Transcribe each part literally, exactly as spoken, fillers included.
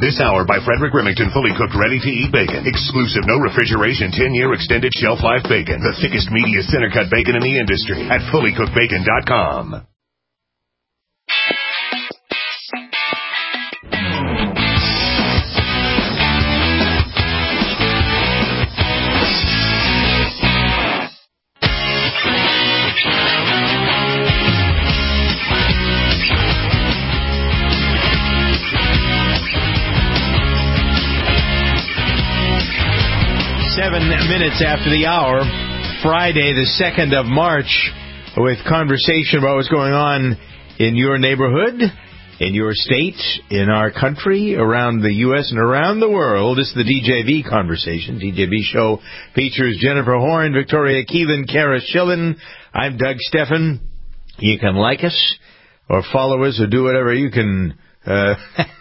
This hour by Frederick Remington, fully cooked, ready-to-eat bacon. Exclusive, no refrigeration, ten-year extended shelf life bacon. The thickest, meatiest, center-cut bacon in the industry at fully cooked bacon dot com. Seven minutes after the hour, Friday, the second of March, with conversation about what's going on in your neighborhood, in your state, in our country, around the U S and around the world. This is the D J V Conversation. D J V show features Jennifer Horn, Victoria Keelan, Kara Schillen. I'm Doug Steffen. You can like us or follow us or do whatever you can. Uh,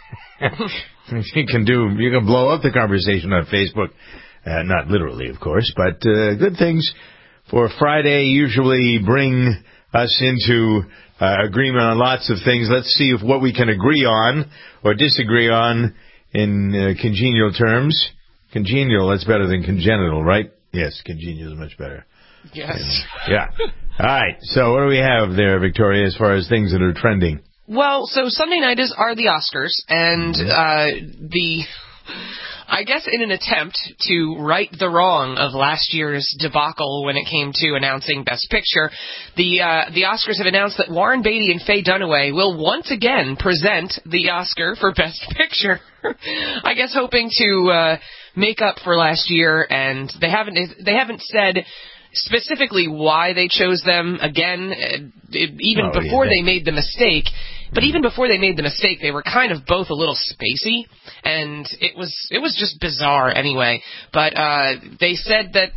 you can do. You can blow up the conversation on Facebook. Uh, not literally, of course, but uh, good things for Friday usually bring us into uh, agreement on lots of things. Let's see if what we can agree on or disagree on in uh, congenial terms. Congenial, that's better than congenital, right? Yes, congenial is much better. Yes. And, yeah. All right, so what do we have there, Victoria, as far as things that are trending? Well, so Sunday night is are the Oscars, and uh, the... I guess in an attempt to right the wrong of last year's debacle when it came to announcing Best Picture, the uh, the Oscars have announced that Warren Beatty and Faye Dunaway will once again present the Oscar for Best Picture. I guess hoping to uh, make up for last year, and they haven't they haven't said specifically why they chose them again, even oh, before yeah. they made the mistake. But even before they made the mistake, they were kind of both a little spacey, and it was it was just bizarre anyway. But uh, they said that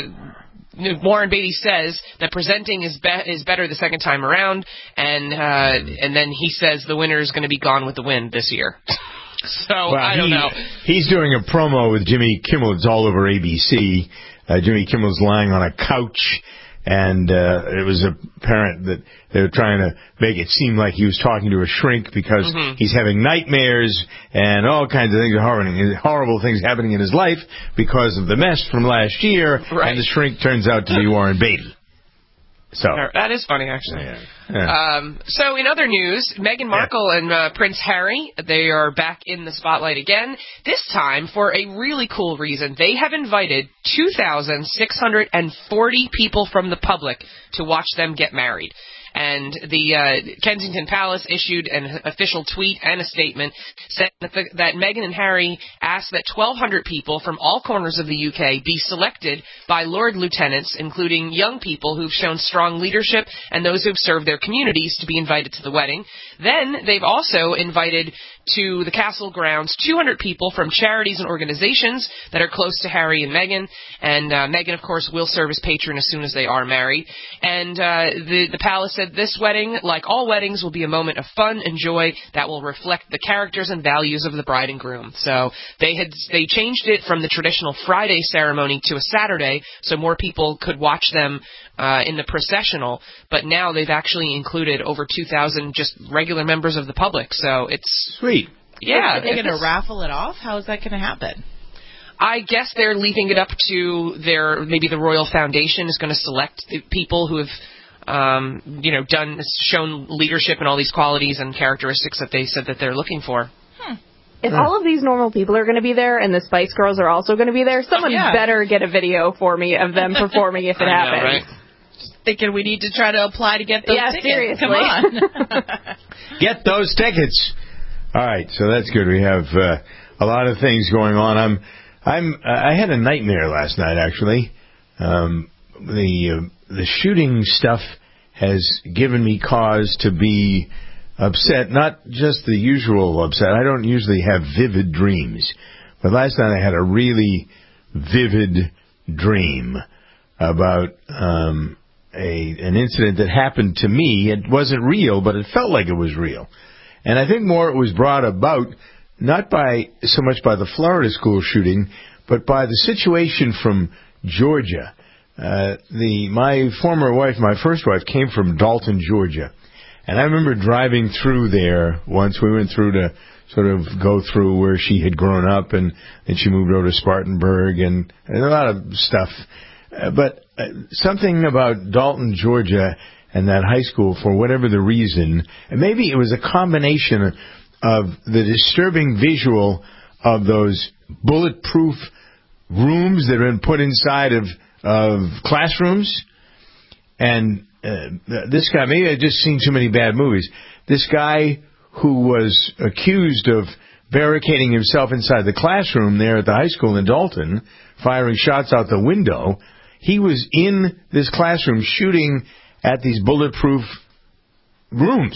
uh, Warren Beatty says that presenting is be- is better the second time around, and uh, and then he says the winner is going to be Gone with the Wind this year. So well, I don't he, know. He's doing a promo with Jimmy Kimmel. It's all over A B C. Uh, Jimmy Kimmel's lying on a couch. And uh, it was apparent that they were trying to make it seem like he was talking to a shrink because mm-hmm. he's having nightmares and all kinds of things, horrible, horrible things happening in his life because of the mess from last year. Right. And the shrink turns out to be Warren Beatty. So that is funny, actually. Yeah. Yeah. Um, so in other news, Meghan Markle yeah. and uh, Prince Harry, they are back in the spotlight again, this time for a really cool reason. They have invited two thousand six hundred forty people from the public to watch them get married. And the uh, Kensington Palace issued an official tweet and a statement saying that, the, that Meghan and Harry asked that twelve hundred people from all corners of the U K be selected by Lord Lieutenants, including young people who've shown strong leadership and those who've served their communities, to be invited to the wedding. Then they've also invited to the castle grounds two hundred people from charities and organizations that are close to Harry and Meghan. And uh, Meghan, of course, will serve as patron as soon as they are married. And uh, the, the palace said this wedding, like all weddings, will be a moment of fun and joy that will reflect the characters and values of the bride and groom. So they had they changed it from the traditional Friday ceremony to a Saturday so more people could watch them uh, in the processional. But now they've actually included over two thousand just regular members of the public. So it's... Sweet. Yeah. Are they going to raffle it off? How is that going to happen? I guess they're leaving it up to their, maybe the Royal Foundation is going to select the people who have, um, you know, done, shown leadership and all these qualities and characteristics that they said that they're looking for. Hmm. If all of these normal people are going to be there and the Spice Girls are also going to be there, someone oh, yeah. better get a video for me of them performing if it I happens. know, right? Thinking we need to try to apply to get those yeah, tickets. Seriously. Come on. Get those tickets. All right, so that's good. We have uh, a lot of things going on. I'm, I'm, I had a nightmare last night. Actually, um, the uh, the shooting stuff has given me cause to be upset. Not just the usual upset. I don't usually have vivid dreams, but last night I had a really vivid dream about um, a an incident that happened to me. It wasn't real, but it felt like it was real. And I think more it was brought about not by so much by the Florida school shooting, but by the situation from Georgia. Uh, the my former wife, my first wife, came from Dalton, Georgia, And I remember driving through there once. We went through to sort of go through where she had grown up, and then she moved over to Spartanburg, and, and a lot of stuff. Uh, but uh, something about Dalton, Georgia, and that high school, for whatever the reason, and maybe it was a combination of the disturbing visual of those bulletproof rooms that have been put inside of, of classrooms, and uh, this guy, maybe I've just seen too many bad movies, this guy who was accused of barricading himself inside the classroom there at the high school in Dalton, firing shots out the window, he was in this classroom shooting at these bulletproof rooms.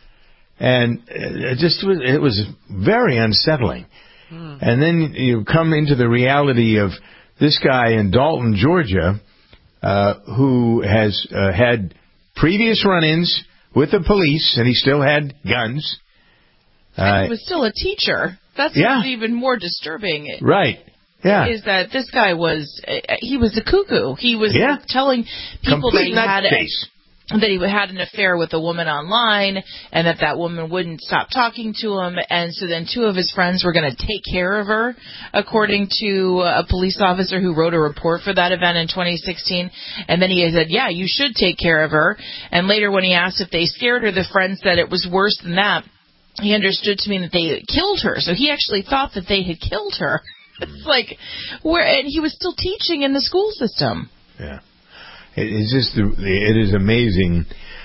And it just was, it was very unsettling. Mm. And then you come into the reality of this guy in Dalton, Georgia, uh, who has uh, had previous run-ins with the police, and he still had guns. And uh, he was still a teacher. That's yeah. what's even more disturbing. Right. Yeah. Is that this guy was, he was a cuckoo. He was yeah. telling people Complete that he had a, face. that he had an affair with a woman online, and that that woman wouldn't stop talking to him, and so then two of his friends were going to take care of her, according to a police officer who wrote a report for that event in twenty sixteen, and then he said, yeah, you should take care of her, and later when he asked if they scared her, the friend said it was worse than that. He understood to mean that they killed her, so he actually thought that they had killed her. It's like, where, and he was still teaching in the school system. Yeah. It is just, it is amazing.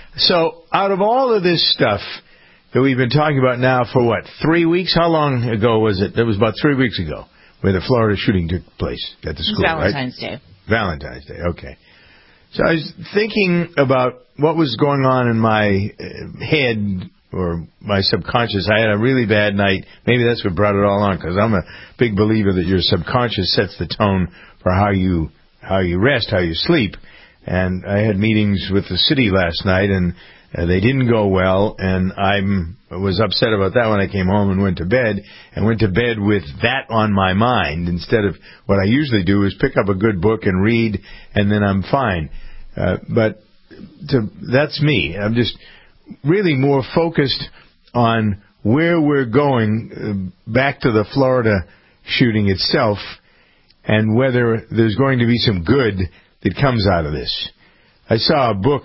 So, out of all of this stuff that we've been talking about now for what, three weeks? How long ago was it? It was about three weeks ago where the Florida shooting took place at the school, Valentine's right? Day. Valentine's Day, okay. So I was thinking about what was going on in my head or my subconscious. I had a really bad night. Maybe that's what brought it all on, because I'm a big believer that your subconscious sets the tone for how you how you rest, how you sleep. And I had meetings with the city last night, and uh, they didn't go well, and I'm, I was upset about that when I came home and went to bed, and went to bed with that on my mind, instead of what I usually do is pick up a good book and read, and then I'm fine. Uh, but to, that's me. I'm just really more focused on where we're going, uh, back to the Florida shooting itself, and whether there's going to be some good that comes out of this. I saw a book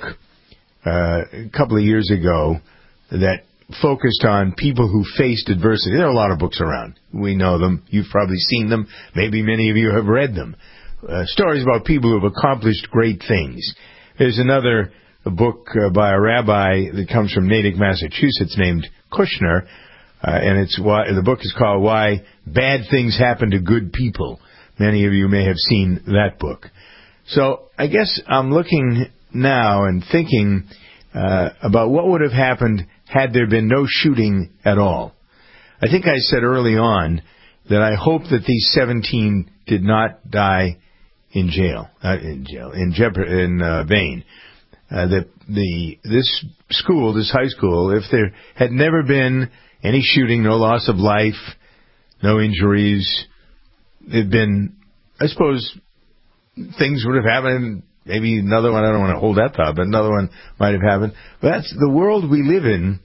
uh, a couple of years ago that focused on people who faced adversity. There are a lot of books around. We know them. You've probably seen them. Maybe many of you have read them. Uh, stories about people who have accomplished great things. There's another a book uh, by a rabbi that comes from Natick, Massachusetts, named Kushner, uh, and it's why the book is called Why Bad Things Happen to Good People. Many of you may have seen that book. So I guess I'm looking now and thinking uh, about what would have happened had there been no shooting at all. I think I said early on that I hope that these seventeen did not die in jail, not in jail, in jeopard, in uh, vain. Uh, that the this school, this high school, if there had never been any shooting, no loss of life, no injuries, it'd been, I suppose, things would have happened. Maybe another one, I don't want to hold that thought, but another one might have happened. But that's the world we live in,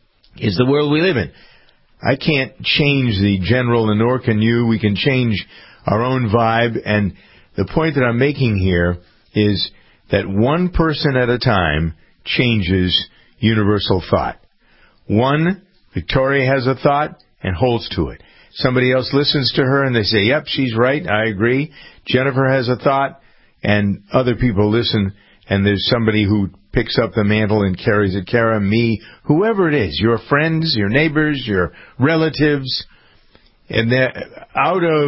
is the world we live in. I can't change the general, and nor can you. We can change our own vibe. And the point that I'm making here is that one person at a time changes universal thought. One, Victoria has a thought and holds to it. Somebody else listens to her and they say, yep, she's right, I agree. Jennifer has a thought, and other people listen, and there's somebody who picks up the mantle and carries it. Kara, me, whoever it is, your friends, your neighbors, your relatives, and that out of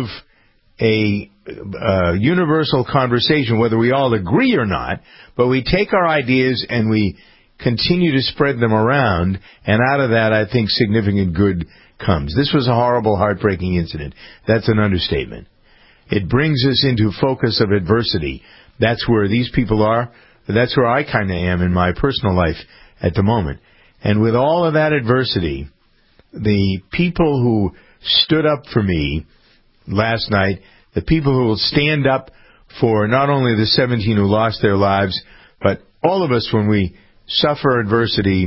a uh, universal conversation, whether we all agree or not, but we take our ideas and we continue to spread them around, and out of that, I think significant good comes. This was a horrible, heartbreaking incident. That's an understatement. It brings us into focus of adversity. That's where these people are. That's where I kind of am in my personal life at the moment. And with all of that adversity, the people who stood up for me last night, the people who will stand up for not only the seventeen who lost their lives, but all of us when we suffer adversity,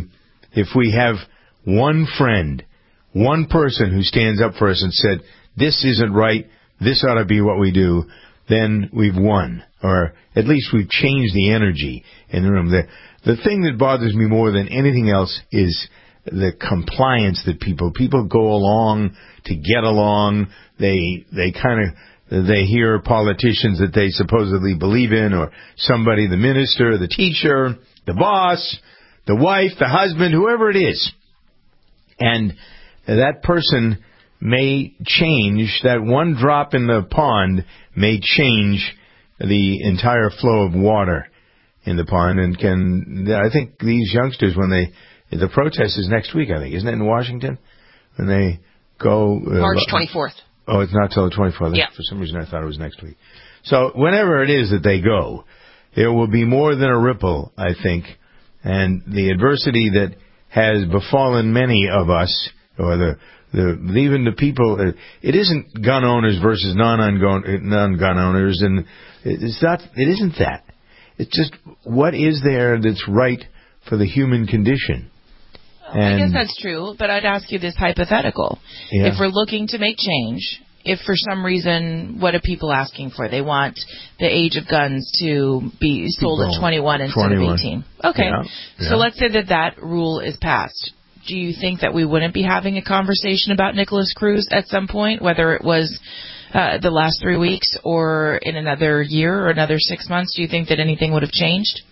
if we have one friend, one person who stands up for us and said, this isn't right, this ought to be what we do, then we've won. Or at least we've changed the energy in the room. The, the thing that bothers me more than anything else is the compliance that people, people go along to get along. They, they kind of, they hear politicians that they supposedly believe in, or somebody, the minister, the teacher, the boss, the wife, the husband, whoever it is. And that person may change, that one drop in the pond may change the entire flow of water in the pond. And can, I think these youngsters, when they, the protest is next week, I think, isn't it, in Washington? When they go... Uh, March twenty-fourth. Oh, it's not till the twenty-fourth. Yeah. For some reason I thought it was next week. So whenever it is that they go, there will be more than a ripple, I think. And the adversity that has befallen many of us, or the, the even the people, uh, it isn't gun owners versus non-gun non-gun owners, and it's not. It isn't that. It's just what is there that's right for the human condition. Well, I guess that's true, but I'd ask you this hypothetical: yeah. If we're looking to make change, if for some reason, what are people asking for? They want the age of guns to be sold people, at twenty-one instead twenty-one. Of eighteen. Okay, yeah, yeah. So let's say that that rule is passed. Do you think that we wouldn't be having a conversation about Nicholas Cruz at some point, whether it was uh, the last three weeks or in another year or another six months? Do you think that anything would have changed?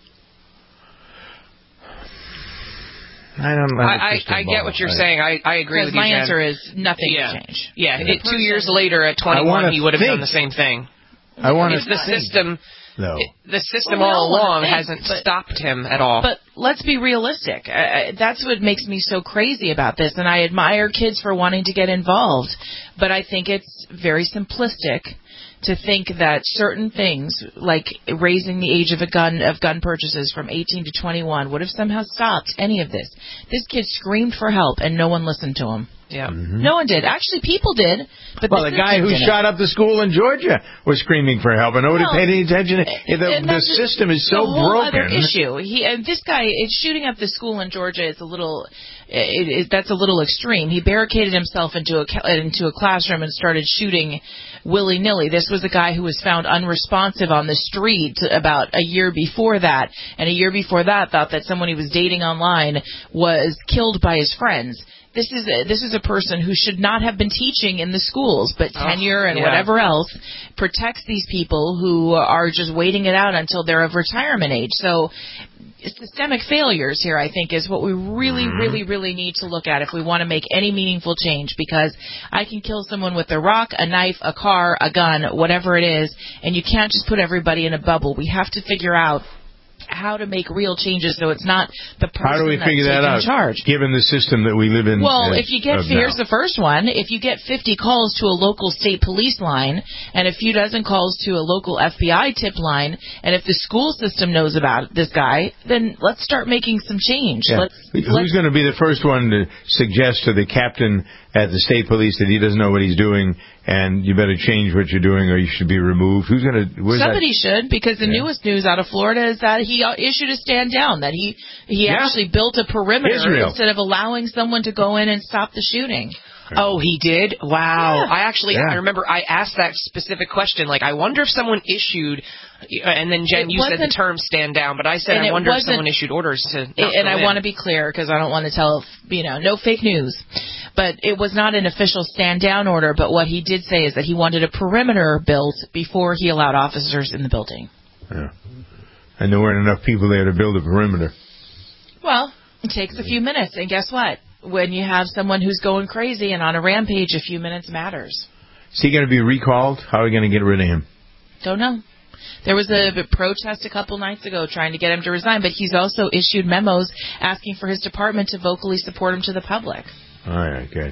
I don't know. I, I, I get what you're I, saying. I, I agree with you, my Jen. answer is nothing yeah. would change. Yeah, it, two years later at twenty-one, he would have think. done the same thing. I want to the think. system. No. It, the system well, all along think, hasn't but, stopped him at all. But let's be realistic. Uh, that's what makes me so crazy about this, and I admire kids for wanting to get involved, but I think it's very simplistic to think that certain things, like raising the age of a gun of gun purchases from eighteen to twenty-one, would have somehow stopped any of this. This kid screamed for help, and no one listened to him. Yeah, mm-hmm. No one did. Actually, people did. But well, the, the guy who didn't. shot up the school in Georgia was screaming for help, and nobody well, paid any attention. The, the system is so a whole broken. Other issue. He and this guy is shooting up the school in Georgia. Is a little. It, it, that's a little extreme. He barricaded himself into a into a classroom and started shooting willy-nilly. This was a guy who was found unresponsive on the street about a year before that, and a year before that thought that someone he was dating online was killed by his friends. This is a, this is a person who should not have been teaching in the schools, but tenure oh, and yeah. whatever else protects these people who are just waiting it out until they're of retirement age. So systemic failures here, I think, is what we really, really, really need to look at if we want to make any meaningful change, because I can kill someone with a rock, a knife, a car, a gun, whatever it is, and you can't just put everybody in a bubble. We have to figure out how to make real changes so it's not the person how do we that's figure that out, charge. Given the system that we live in? Well, uh, if you get, here's now. the first one, if you get fifty calls to a local state police line and a few dozen calls to a local F B I tip line, and if the school system knows about this guy, then let's start making some change. Yeah. Let's, Who's let's, going to be the first one to suggest to the captain at the state police that he doesn't know what he's doing and you better change what you're doing or you should be removed? Who's going to... Somebody that? should, because the yeah. newest news out of Florida is that he issued a stand down, that he, he yeah. actually built a perimeter Israel. instead of allowing someone to go in and stop the shooting. Oh, he did? Wow. Yeah. I actually, yeah. I remember I asked that specific question. Like, I wonder if someone issued, and then Jen, it you said the term stand down, but I said I wonder if someone issued orders to not it, And go I in. want to be clear, because I don't want to tell, you know, no fake news. But it was not an official stand down order, but what he did say is that he wanted a perimeter built before he allowed officers in the building. Yeah. And there weren't enough people there to build a perimeter. Well, it takes a few minutes, and guess what? When you have someone who's going crazy and on a rampage, a few minutes matters. Is he going to be recalled? How are we going to get rid of him? Don't know. There was a protest a couple nights ago trying to get him to resign, but he's also issued memos asking for his department to vocally support him to the public. All right, good.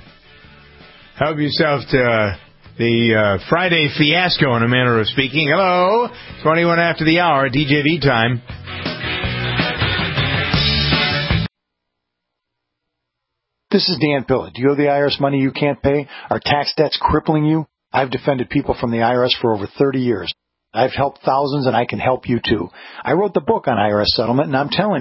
Help yourself to uh, the uh, Friday fiasco, in a manner of speaking. Hello, twenty-one after the hour, D J V time. This is Dan Pilla. Do you owe the I R S money you can't pay? Are tax debts crippling you? I've defended people from the I R S for over thirty years. I've helped thousands, and I can help you too. I wrote the book on I R S settlement, and I'm telling you,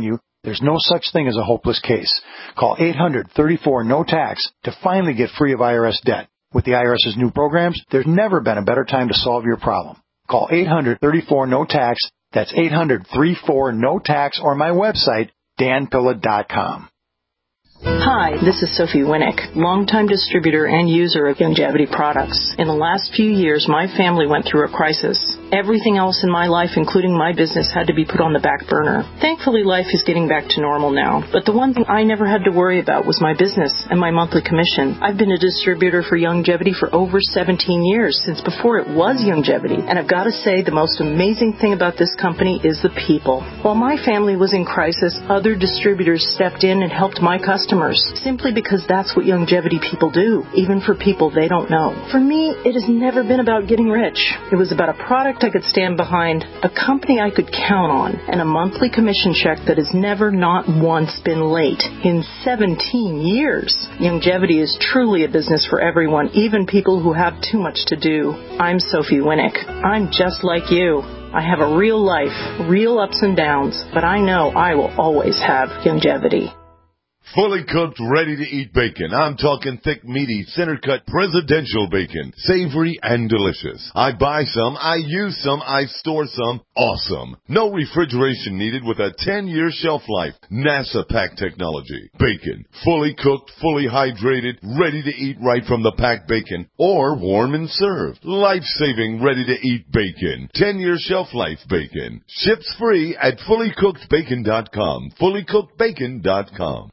There's no such thing as a hopeless case. Call eight hundred, thirty-four, no tax to finally get free of I R S debt. With the IRS's new programs, there's never been a better time to solve your problem. Call eight hundred, thirty-four, no tax. That's eight hundred, thirty-four, no tax, or my website, dan pilla dot com. Hi, this is Sophie Winnick, longtime distributor and user of Youngevity products. In the last few years, my family went through a crisis. Everything else in my life, including my business, had to be put on the back burner. Thankfully, life is getting back to normal now. But the one thing I never had to worry about was my business and my monthly commission. I've been a distributor for Youngevity for over seventeen years, since before it was Youngevity. And I've got to say, the most amazing thing about this company is the people. While my family was in crisis, other distributors stepped in and helped my customers, simply because that's what Youngevity people do, even for people they don't know. For me, it has never been about getting rich. It was about a product I could stand behind, a company I could count on, and a monthly commission check that has never not once been late in seventeen years. Youngevity is truly a business for everyone, even people who have too much to do. I'm Sophie Winnick. I'm just like you. I have a real life, real ups and downs, but I know I will always have Youngevity. Fully cooked, ready-to-eat bacon. I'm talking thick, meaty, center-cut presidential bacon. Savory and delicious. I buy some, I use some, I store some. Awesome. No refrigeration needed with a ten-year shelf life. NASA pack technology. Bacon. Fully cooked, fully hydrated, ready to eat right from the packed bacon. Or warm and served. Life-saving, ready-to-eat bacon. ten-year shelf life bacon. Ships free at fully cooked bacon dot com. fully cooked bacon dot com.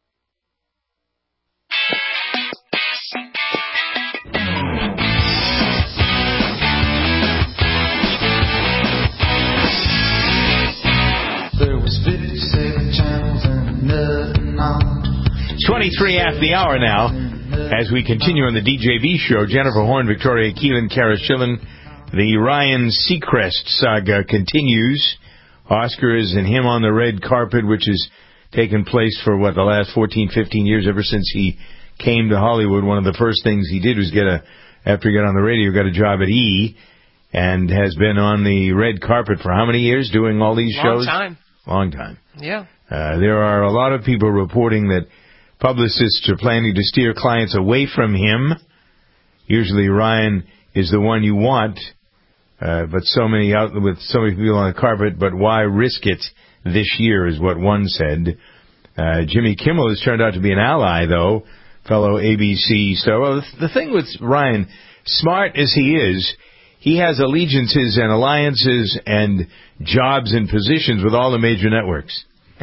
twenty-three after the hour now, as we continue on the D J V show. Jennifer Horn, Victoria Keelan, Kara Schillen. The Ryan Seacrest saga continues. Oscars and him on the red carpet, which has taken place for, what, the last fourteen, fifteen years, ever since he came to Hollywood. One of the first things he did was get a, after he got on the radio, got a job at E! And has been on the red carpet for how many years doing all these Long shows? Long time. Long time. Yeah. Uh, there are a lot of people reporting that publicists are planning to steer clients away from him. Usually Ryan is the one you want, uh, but so many out with so many people on the carpet, but why risk it this year is what one said. Uh, Jimmy Kimmel has turned out to be an ally, though, fellow A B C star. Well, the thing with Ryan, smart as he is, he has allegiances and alliances and jobs and positions with all the major networks.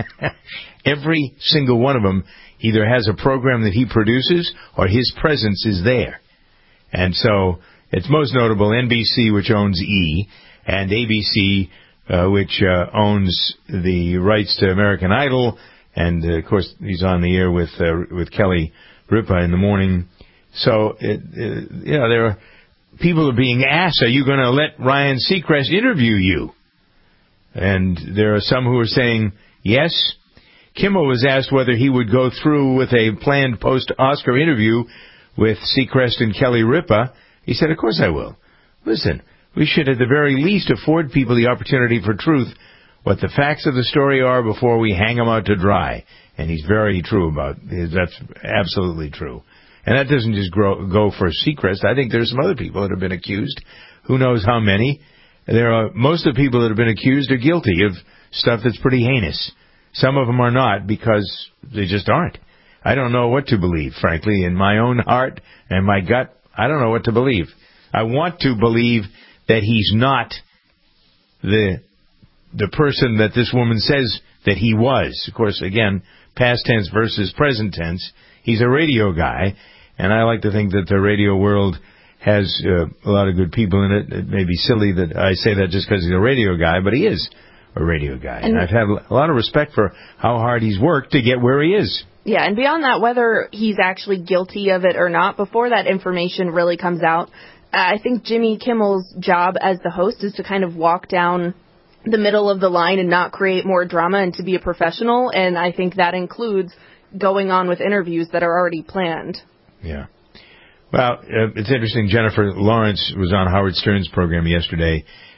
Every single one of them either has a program that he produces or his presence is there. And so it's most notable N B C, which owns E! And A B C, uh, which uh, owns the rights to American Idol. And, uh, of course, he's on the air with uh, with Kelly Ripa in the morning. So, it, it, you know, there are people are being asked, are you going to let Ryan Seacrest interview you? And there are some who are saying yes. Kimmel was asked whether he would go through with a planned post-Oscar interview with Seacrest and Kelly Ripa. He said, of course I will. Listen, we should at the very least afford people the opportunity for truth, what the facts of the story are before we hang them out to dry. And he's very true about it. That's absolutely true. And that doesn't just grow, go for Seacrest. I think there's some other people that have been accused. Who knows how many? There are most of the people that have been accused are guilty of stuff that's pretty heinous. Some of them are not because they just aren't. I don't know what to believe, frankly. In my own heart and my gut, I don't know what to believe. I want to believe that he's not the the person that this woman says that he was. Of course, again, past tense versus present tense. He's a radio guy, and I like to think that the radio world has uh, a lot of good people in it. It may be silly that I say that just because he's a radio guy, but he is a radio guy. And, and I've had a lot of respect for how hard he's worked to get where he is. Yeah, and beyond that, whether he's actually guilty of it or not, before that information really comes out, I think Jimmy Kimmel's job as the host is to kind of walk down the middle of the line and not create more drama and to be a professional, and I think that includes going on with interviews that are already planned. Yeah. Well, uh, it's interesting. Jennifer Lawrence was on Howard Stern's program yesterday,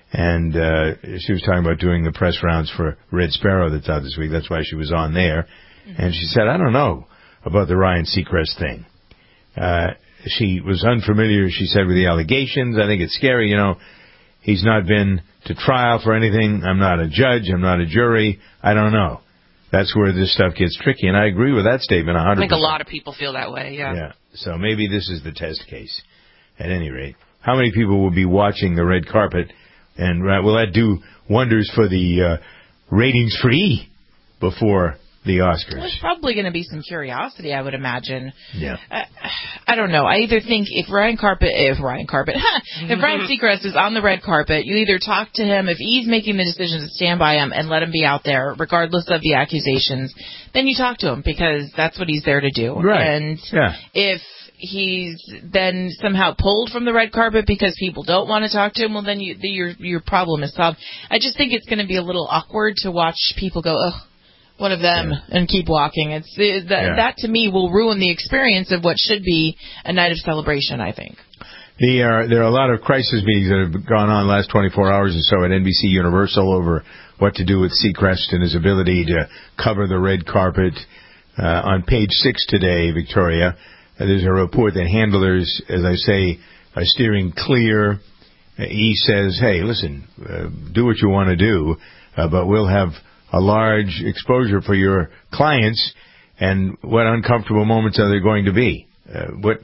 And uh, she was talking about doing the press rounds for Red Sparrow that's out this week. That's why she was on there. Mm-hmm. And she said, I don't know about the Ryan Seacrest thing. Uh, she was unfamiliar, she said, with the allegations. I think it's scary, you know. He's not been to trial for anything. I'm not a judge. I'm not a jury. I don't know. That's where this stuff gets tricky. And I agree with that statement one hundred percent. I think a lot of people feel that way, yeah. Yeah. So maybe this is the test case. At any rate, how many people will be watching the red carpet? And uh, will that do wonders for the uh, ratings for E before the Oscars? There's probably going to be some curiosity, I would imagine. Yeah. Uh, I don't know. I either think if Ryan Carpet, if Ryan Carpet, if Ryan Seacrest is on the red carpet, you either talk to him, if he's making the decision to stand by him and let him be out there, regardless of the accusations, then you talk to him because that's what he's there to do. Right. And yeah. if he's then somehow pulled from the red carpet because people don't want to talk to him, well, then you, the, your your problem is solved. I just think it's going to be a little awkward to watch people go, ugh, one of them, yeah. and keep walking. It's it, that, yeah. that, to me, will ruin the experience of what should be a night of celebration, I think. The, uh, there are a lot of crisis meetings that have gone on the last twenty-four hours or so at N B C Universal over what to do with Seacrest and his ability to cover the red carpet. Uh, on page six today, Victoria, uh, there's a report that handlers, as I say, are steering clear. Uh, he says, hey, listen, uh, do what you want to do, uh, but we'll have a large exposure for your clients, and what uncomfortable moments are there going to be? Uh, what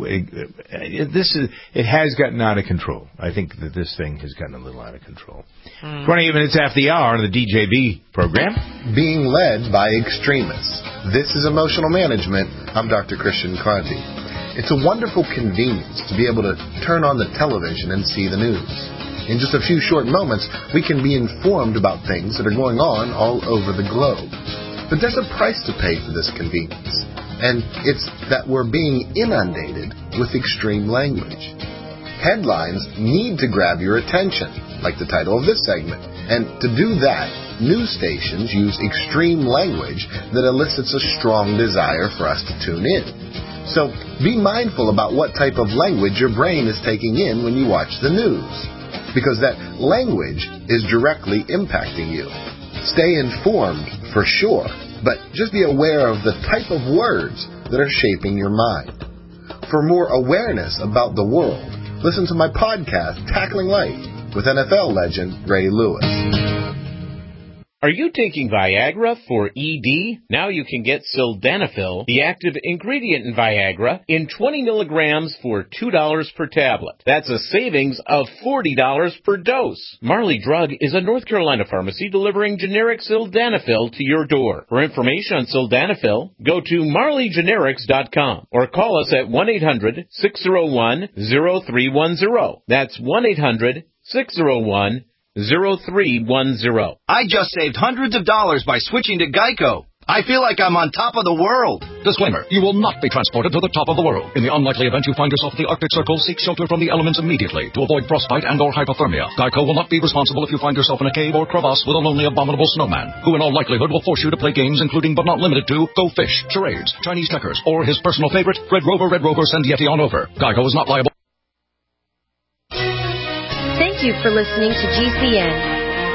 it, this is? It has gotten out of control. I think that this thing has gotten a little out of control. Mm. twenty-eight minutes after the hour on the D J B program. Being led by extremists. This is Emotional Management. I'm Doctor Christian Conti. It's a wonderful convenience to be able to turn on the television and see the news. In just a few short moments, we can be informed about things that are going on all over the globe. But there's a price to pay for this convenience, and it's that we're being inundated with extreme language. Headlines need to grab your attention, like the title of this segment, and to do that, news stations use extreme language that elicits a strong desire for us to tune in. So be mindful about what type of language your brain is taking in when you watch the news, because that language is directly impacting you. Stay informed, for sure, but just be aware of the type of words that are shaping your mind. For more awareness about the world, listen to my podcast, Tackling Life, with N F L legend Ray Lewis. Are you taking Viagra for E D? Now you can get Sildenafil, the active ingredient in Viagra, in twenty milligrams for two dollars per tablet. That's a savings of forty dollars per dose. Marley Drug is a North Carolina pharmacy delivering generic Sildenafil to your door. For information on Sildenafil, go to marley generics dot com or call us at one eight hundred six oh one oh three one oh. That's one eight hundred six oh one oh three one oh. I just saved hundreds of dollars by switching to Geico. I feel like I'm on top of the world. Disclaimer, you will not be transported to the top of the world. In the unlikely event you find yourself in the Arctic Circle, seek shelter from the elements immediately to avoid frostbite and or hypothermia. Geico will not be responsible if you find yourself in a cave or crevasse with a lonely, abominable snowman, who in all likelihood will force you to play games including but not limited to Go Fish, charades, Chinese checkers, or his personal favorite, Red Rover, Red Rover, send Yeti on over. Geico is not liable. Thank you for listening to G C N.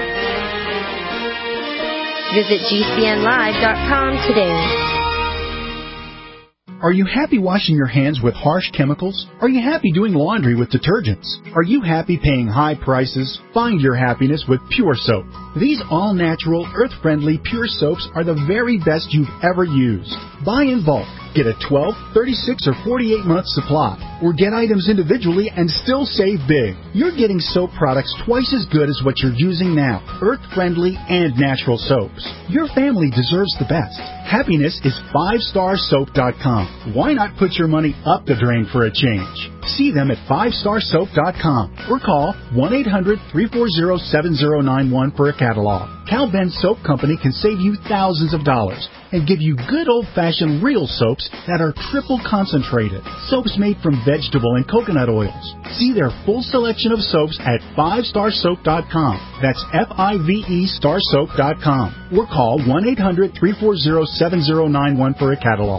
Visit G C N live dot com today. Are you happy washing your hands with harsh chemicals? Are you happy doing laundry with detergents? Are you happy paying high prices? Find your happiness with Pure Soap. These all-natural, earth-friendly Pure Soaps are the very best you've ever used. Buy in bulk. Get a twelve, thirty-six, or forty-eight month supply. Or get items individually and still save big. You're getting soap products twice as good as what you're using now. Earth-friendly and natural soaps. Your family deserves the best. Happiness is five star soap dot com. Why not put your money up the drain for a change? See them at five star soap dot com or call one eight hundred three four zero seven zero nine one for a catalog. Cal Ben Soap Company can save you thousands of dollars and give you good old-fashioned real soaps that are triple concentrated. Soaps made from vegetable and coconut oils. See their full selection of soaps at five star soap dot com. That's F I V E star soap dot com. Or call one eight hundred three four zero seven zero nine one for a catalog.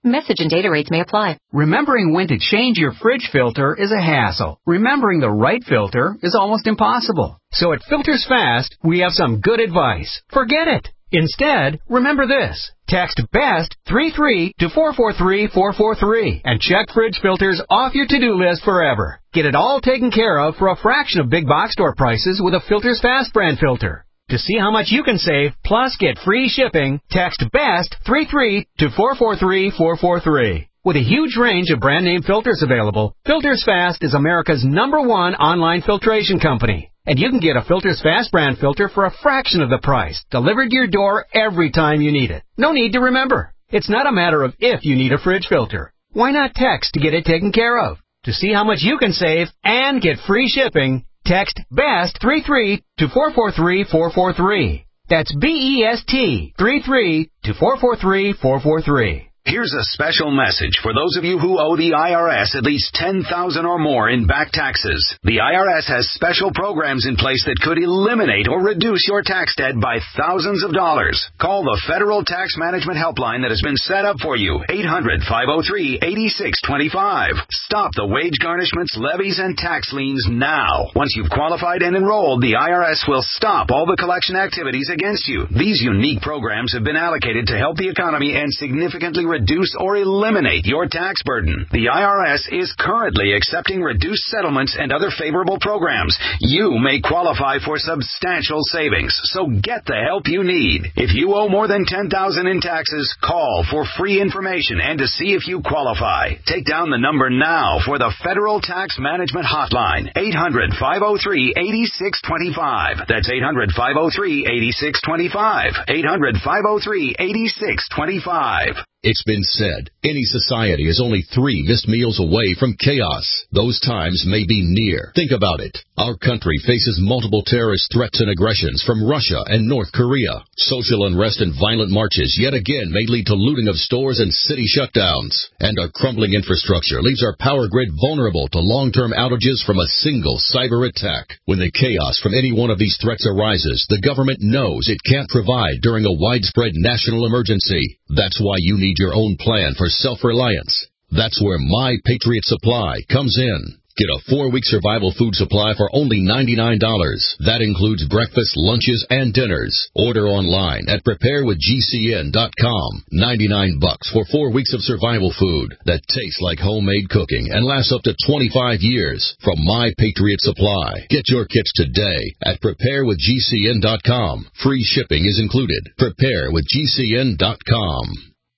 Message and data rates may apply. Remembering when to change your fridge filter is a hassle. Remembering the right filter is almost impossible. So at Filters Fast, we have some good advice. Forget it. Instead, remember this. Text BEST three three to four four three four four three and check fridge filters off your to-do list forever. Get it all taken care of for a fraction of big box store prices with a Filters Fast brand filter. To see how much you can save, plus get free shipping, text BEST three three to four four three four four three. With a huge range of brand name filters available, Filters Fast is America's number one online filtration company. And you can get a Filters Fast brand filter for a fraction of the price, delivered to your door every time you need it. No need to remember. It's not a matter of if you need a fridge filter. Why not text to get it taken care of? To see how much you can save and get free shipping, text BEST three three to four four three four four three. That's B E S T three three to four four three four four three. Here's a special message for those of you who owe the I R S at least ten thousand dollars or more in back taxes. The I R S has special programs in place that could eliminate or reduce your tax debt by thousands of dollars. Call the Federal Tax Management Helpline that has been set up for you, eight hundred, five oh three, eight six two five. Stop the wage garnishments, levies, and tax liens now. Once you've qualified and enrolled, the I R S will stop all the collection activities against you. These unique programs have been allocated to help the economy and significantly reduce reduce or eliminate your tax burden. The I R S is currently accepting reduced settlements and other favorable programs. You may qualify for substantial savings, so get the help you need. If you owe more than ten thousand dollars in taxes, call for free information and to see if you qualify. Take down the number now for the Federal Tax Management Hotline, eight hundred, five oh three, eight six two five. That's eight hundred, five oh three, eight six two five. eight hundred, five oh three, eight six two five. It's been said, any society is only three missed meals away from chaos. Those times may be near. Think about it. Our country faces multiple terrorist threats and aggressions from Russia and North Korea. Social unrest and violent marches yet again may lead to looting of stores and city shutdowns. And our crumbling infrastructure leaves our power grid vulnerable to long-term outages from a single cyber attack. When the chaos from any one of these threats arises, the government knows it can't provide during a widespread national emergency. That's why you need your own plan for self-reliance. That's where My Patriot Supply comes in. Get a four-week survival food supply for only ninety-nine dollars. That includes breakfast, lunches, and dinners. Order online at prepare with G C N dot com. ninety-nine bucks for four weeks of survival food that tastes like homemade cooking and lasts up to twenty-five years from My Patriot Supply. Get your kits today at prepare with G C N dot com. Free shipping is included. prepare with G C N dot com.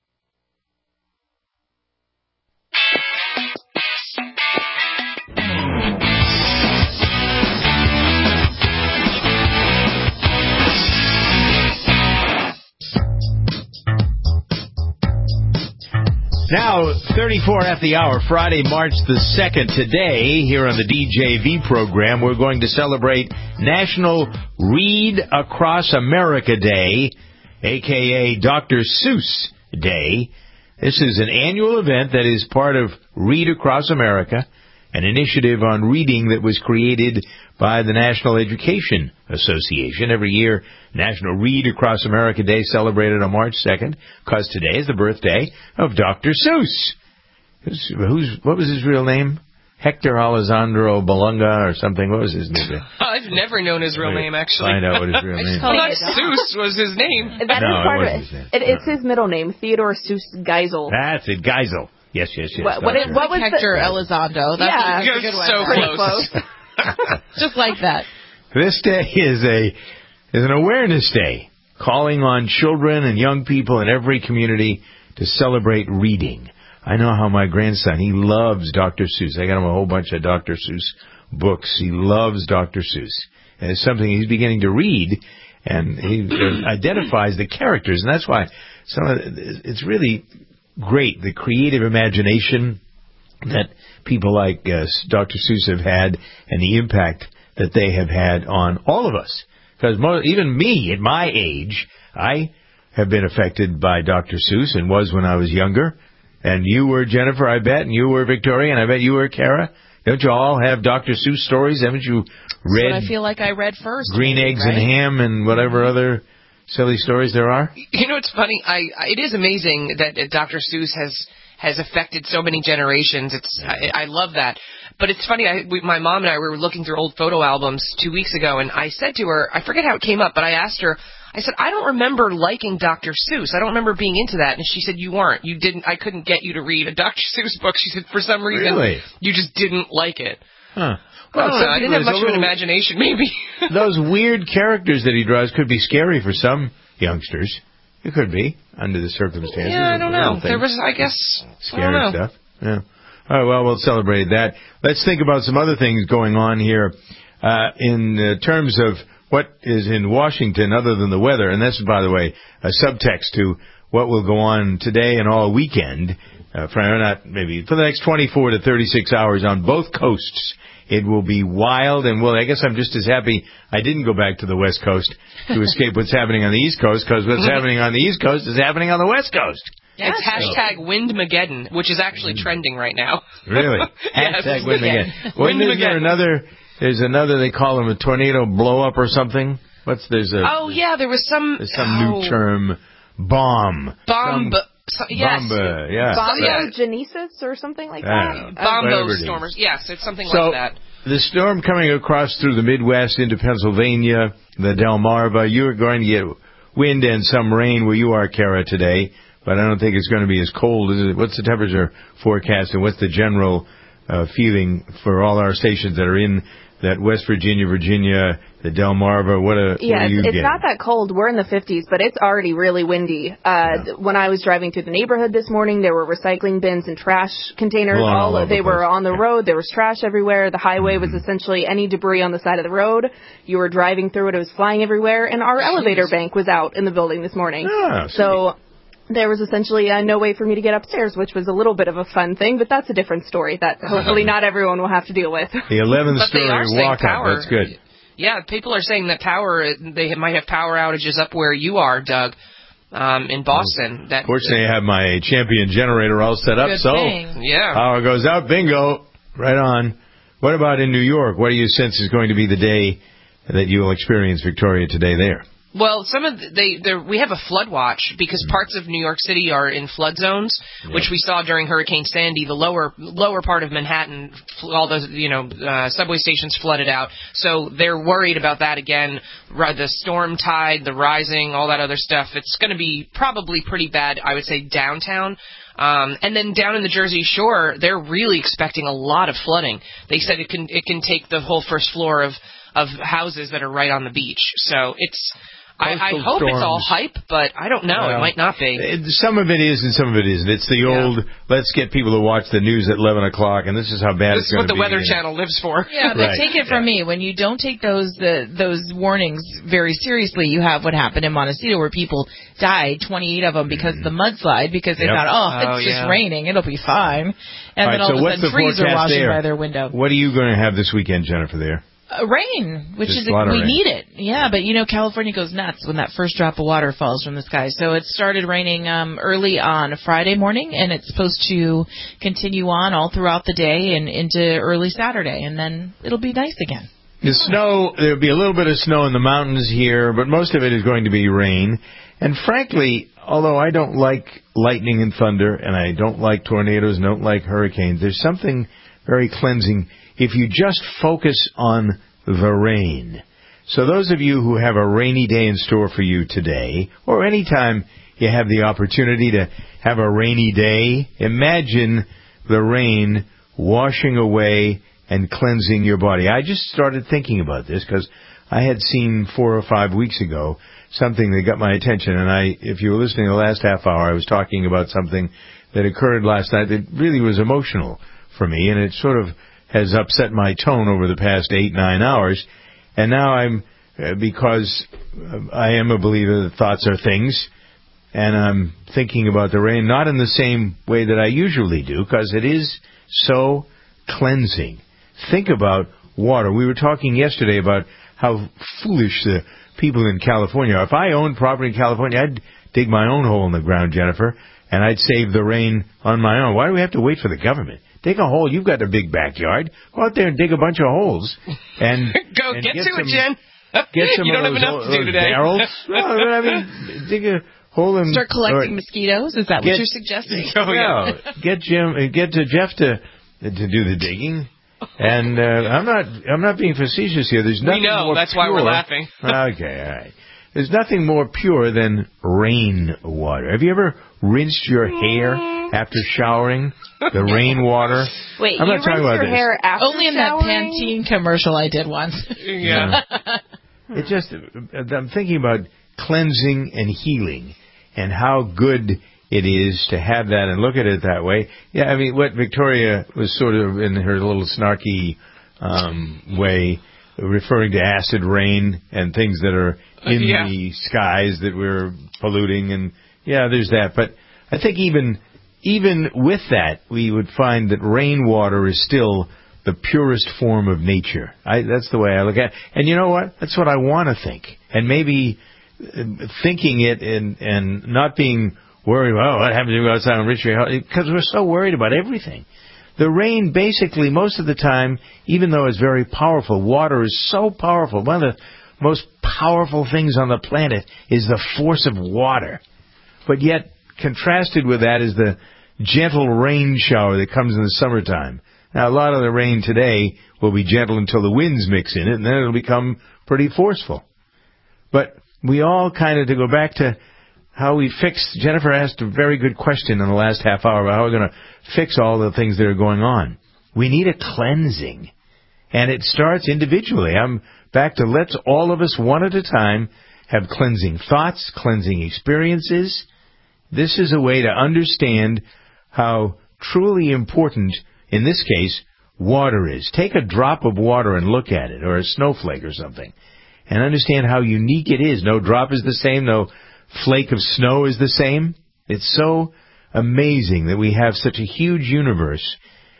Now, thirty-four at the hour, Friday, March the second. Today, here on the D J V program, we're going to celebrate National Read Across America Day, a k a. Doctor Seuss Day. This is an annual event that is part of Read Across America, an initiative on reading that was created by the National Education Association. Every year, National Read Across America Day celebrated on March second, because today is the birthday of Doctor Seuss. Who's, who's, what was his real name? Hector Alessandro Balunga or something. What was his name? I've never known his real name, actually. I know what his real name is. I thought Seuss was his name. That no, is part it of wasn't it. it. It's his middle name, Theodore Seuss Geisel. That's it, Geisel. Yes, yes, yes. What, what, it, what was Hector the, Elizondo? That's yeah, a, that's a good one. So Pretty close. close. Just like that. This day is a is an awareness day, calling on children and young people in every community to celebrate reading. I know how my grandson, he loves Doctor Seuss. I got him a whole bunch of Doctor Seuss books. He loves Doctor Seuss. And it's something he's beginning to read, and he identifies the characters. And that's why some of the, it's really great, the creative imagination that people like uh, Doctor Seuss have had and the impact that they have had on all of us. Because even me, at my age, I have been affected by Doctor Seuss and was when I was younger. And you were, Jennifer, I bet, and you were, Victoria, and I bet you were, Kara. Don't you all have Doctor Seuss stories? Haven't you read? That's what I feel like I read first. Green maybe, Eggs right? and Ham and whatever other silly stories there are? You know, it's funny. I, I it is amazing that uh, Doctor Seuss has has affected so many generations. It's I, I love that. But it's funny. I, we, my mom and I were looking through old photo albums two weeks ago, and I said to her, I forget how it came up, but I asked her. I said, I don't remember liking Doctor Seuss. I don't remember being into that. And she said, you weren't. You didn't. I couldn't get you to read a Doctor Seuss book. She said, for some reason, really? You just didn't like it. Huh. Well, I, don't know. I didn't have much little, of an imagination, maybe. Those weird characters that he draws could be scary for some youngsters. It could be, under the circumstances. Yeah, I don't know. There was, I guess, scary I don't know. stuff. Yeah. All right, well, we'll celebrate that. Let's think about some other things going on here uh, in uh, terms of what is in Washington other than the weather. And this is, by the way, a subtext to what will go on today and all weekend. Uh, for not maybe for the next twenty-four to thirty-six hours on both coasts. It will be wild, and well, I guess I'm just as happy I didn't go back to the West Coast to escape what's happening on the East Coast, because what's happening on the East Coast is happening on the West Coast. Yeah, it's hashtag Windmageddon, which is actually trending right now. Really? Yes. Hashtag Windmageddon. When is there another, there's another, they call them a tornado blow-up or something? What's, there's a... Oh, yeah, there was some... There's some oh, new term, bomb. Bomb... Some, So, yes. Bomba, yeah. Bombogenesis or something like that? Uh, Bombo stormers. Yes, it's something so, like that. The storm coming across through the Midwest into Pennsylvania, the Delmarva, you're going to get wind and some rain where you are, Kara, today, but I don't think it's going to be as cold. Is it? What's the temperature forecast, and what's the general uh, feeling for all our stations that are in that West Virginia, Virginia, the Delmarva? What, a, yeah, what are you it's, it's getting? not that cold. We're in the fifties, but it's already really windy. Uh, yeah. When I was driving through the neighborhood this morning, there were recycling bins and trash containers. Well, all, all they the were place. on the yeah. road. There was trash everywhere. The highway mm-hmm. was essentially any debris on the side of the road. You were driving through it. It was flying everywhere. And our elevator bank was out in the building this morning. Oh, so... There was essentially uh, no way for me to get upstairs, which was a little bit of a fun thing, but that's a different story that hopefully not everyone will have to deal with. The eleventh story walk-up, that's good. Yeah, people are saying that power, they might have power outages up where you are, Doug, um, in Boston. That, Fortunately, I have my champion generator all set up, good so thing. Yeah. Power goes out, bingo, right on. What about in New York? What do you sense is going to be the day that you will experience Victoria today there? Well, some of the, they we have a flood watch because parts of New York City are in flood zones, yeah. which we saw during Hurricane Sandy. The lower lower part of Manhattan, all those you know uh, subway stations flooded out. So they're worried about that again. The storm tide, the rising, all that other stuff. It's going to be probably pretty bad, I would say, downtown. Um, and then down in the Jersey Shore, they're really expecting a lot of flooding. They said it can it can take the whole first floor of of houses that are right on the beach. So it's. I, I hope storms. It's all hype, but I don't know. Well, it might not be. It, some of it is and some of it isn't. It's the yeah. old, let's get people to watch the news at eleven o'clock, and this is how bad this it's going to be. This is what the Weather Channel lives for. Yeah, but right. take it from yeah. me. When you don't take those uh, those warnings very seriously, you have what happened in Montecito where people died, twenty-eight of them, because mm. of the mudslide, because they yep. thought, oh, it's oh, just yeah. raining. It'll be fine. And all then right, all so of a what's sudden the trees are washing there? by their window. What are you going to have this weekend, Jennifer, there? Uh, rain, which Just is a lot of we rain. need it. Yeah, but you know California goes nuts when that first drop of water falls from the sky. So it started raining um, early on Friday morning, and it's supposed to continue on all throughout the day and into early Saturday, and then it'll be nice again. The snow, there'll be a little bit of snow in the mountains here, but most of it is going to be rain. And frankly, although I don't like lightning and thunder, and I don't like tornadoes and don't like hurricanes, there's something very cleansing if you just focus on the rain. So those of you who have a rainy day in store for you today, or any time you have the opportunity to have a rainy day, imagine the rain washing away and cleansing your body. I just started thinking about this because I had seen four or five weeks ago something that got my attention, and I, if you were listening the last half hour, I was talking about something that occurred last night that really was emotional for me, and it sort of has upset my tone over the past eight, nine hours. And now I'm, uh, because I am a believer that thoughts are things, and I'm thinking about the rain, not in the same way that I usually do, because it is so cleansing. Think about water. We were talking yesterday about how foolish the people in California are. If I owned property in California, I'd dig my own hole in the ground, Jennifer, and I'd save the rain on my own. Why do we have to wait for the government? Dig a hole. You've got a big backyard. Go out there and dig a bunch of holes. And Go and get, get to some, it, Jen. Get some you of don't those, have enough to do those today. barrels. Well, I mean, dig a hole in. Start collecting or, mosquitoes. Is that get, what you're suggesting? Oh, yeah. No, get Jim, uh, get to Jeff to to do the digging. And uh, I'm not I'm not being facetious here. There's nothing We know. more That's pure. why we're laughing. Okay, all right. There's nothing more pure than rain water. Have you ever rinsed your hair after showering? The rain water. Wait, I'm you not talking rinse about your this. hair after Only in showering? that Pantene commercial I did once. Yeah. It just I'm thinking about cleansing and healing and how good it is to have that and look at it that way. Yeah, I mean, what Victoria was sort of in her little snarky um, way referring to acid rain and things that are in yeah. the skies that we're polluting, and yeah, there's that. But I think even even with that, we would find that rainwater is still the purest form of nature. I, that's the way I look at it. And you know what? That's what I want to think. And maybe uh, thinking it and, and not being worried about, oh, what happens if you go outside and reach your house? Because we're so worried about everything. The rain, basically, most of the time, even though it's very powerful, water is so powerful. One of the most powerful things on the planet is the force of water. But yet, contrasted with that is the gentle rain shower that comes in the summertime. Now, a lot of the rain today will be gentle until the winds mix in it, and then it'll become pretty forceful. But we all kind of, to go back to how we fix, Jennifer asked a very good question in the last half hour about how we're going to fix all the things that are going on. We need a cleansing. And it starts individually. I'm back to let's all of us, one at a time, have cleansing thoughts, cleansing experiences. This is a way to understand how truly important, in this case, water is. Take a drop of water and look at it, or a snowflake or something, and understand how unique it is. No drop is the same. No flake of snow is the same. It's so amazing that we have such a huge universe,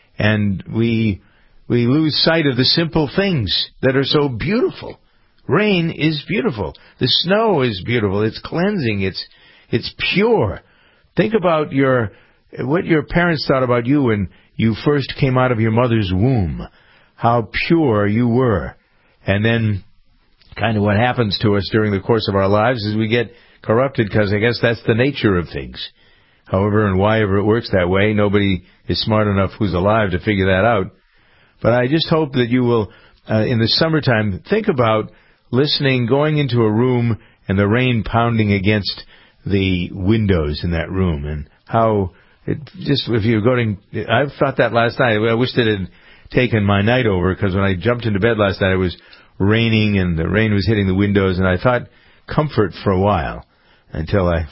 and we we lose sight of the simple things that are so beautiful. Rain is beautiful. The snow is beautiful. It's cleansing. It's it's pure. Think about your what your parents thought about you when you first came out of your mother's womb, how pure you were. And then kind of what happens to us during the course of our lives is we get corrupted, because I guess that's the nature of things. However and why ever it works that way, nobody is smart enough who's alive to figure that out. But I just hope that you will, uh, in the summertime, think about listening, going into a room and the rain pounding against the windows in that room, and how it just, if you're going, I've thought that last night. I wish that it had taken my night over, because when I jumped into bed last night, it was raining and the rain was hitting the windows, and I thought comfort for a while until I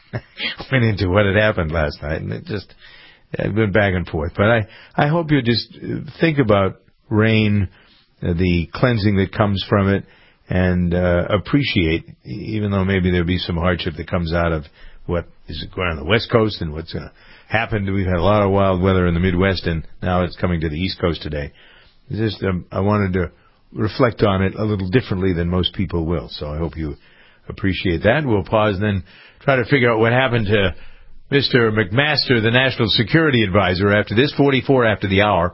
went into what had happened last night, and it just it went back and forth. But I, I hope you just think about rain, uh, the cleansing that comes from it, and uh, appreciate, even though maybe there'll be some hardship that comes out of what is going on the West Coast and what's going to happen. We've had a lot of wild weather in the Midwest, and now it's coming to the East Coast today. It's just um, I wanted to reflect on it a little differently than most people will, so I hope you appreciate that. We'll pause and then try to figure out what happened to Mister McMaster, the National Security Advisor, after this, forty-four after the hour.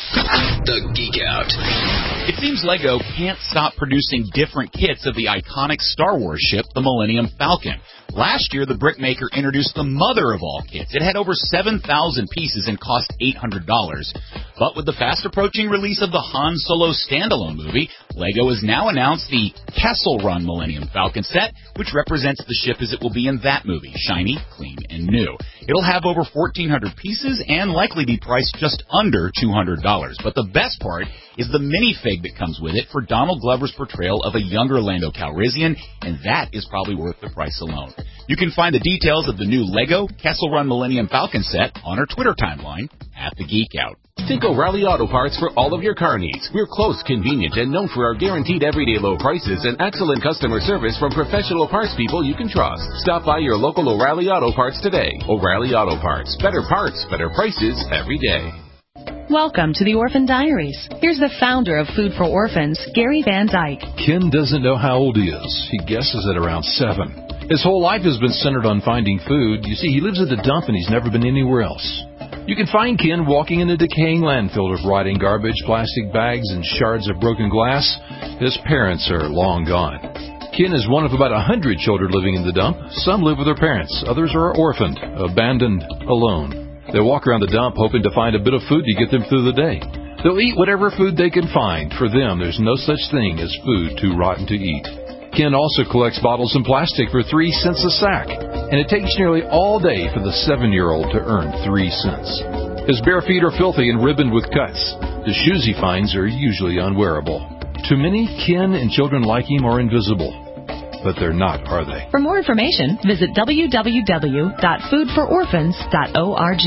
The Geek Out. It seems LEGO can't stop producing different kits of the iconic Star Wars ship, the Millennium Falcon. Last year, the brickmaker introduced the mother of all kits. It had over seven thousand pieces and cost eight hundred dollars. But with the fast-approaching release of the Han Solo standalone movie, LEGO has now announced the Kessel Run Millennium Falcon set, which represents the ship as it will be in that movie, shiny, clean, and new. It'll have over fourteen hundred pieces and likely be priced just under two hundred dollars. But the best part is the minifig that comes with it for Donald Glover's portrayal of a younger Lando Calrissian, and that is probably worth the price alone. You can find the details of the new LEGO Kessel Run Millennium Falcon set on our Twitter timeline at The Geek Out. Think O'Reilly Auto Parts for all of your car needs. We're close, convenient, and known for our guaranteed everyday low prices and excellent customer service from professional parts people you can trust. Stop by your local O'Reilly Auto Parts today. O'Reilly Auto Parts. Better parts, better prices every day. Welcome to the Orphan Diaries. Here's the founder of Food for Orphans, Gary Van Dyke. Ken doesn't know how old he is. He guesses at around seven. His whole life has been centered on finding food. You see, he lives at the dump and he's never been anywhere else. You can find Ken walking in a decaying landfill of rotting garbage, plastic bags, and shards of broken glass. His parents are long gone. Ken is one of about a hundred children living in the dump. Some live with their parents. Others are orphaned, abandoned, alone. They walk around the dump hoping to find a bit of food to get them through the day. They'll eat whatever food they can find. For them, there's no such thing as food too rotten to eat. Ken also collects bottles and plastic for three cents a sack, and it takes nearly all day for the seven-year-old to earn three cents. His bare feet are filthy and ribboned with cuts. The shoes he finds are usually unwearable. To many, Ken and children like him are invisible. But they're not, are they? For more information, visit w w w dot food for orphans dot org.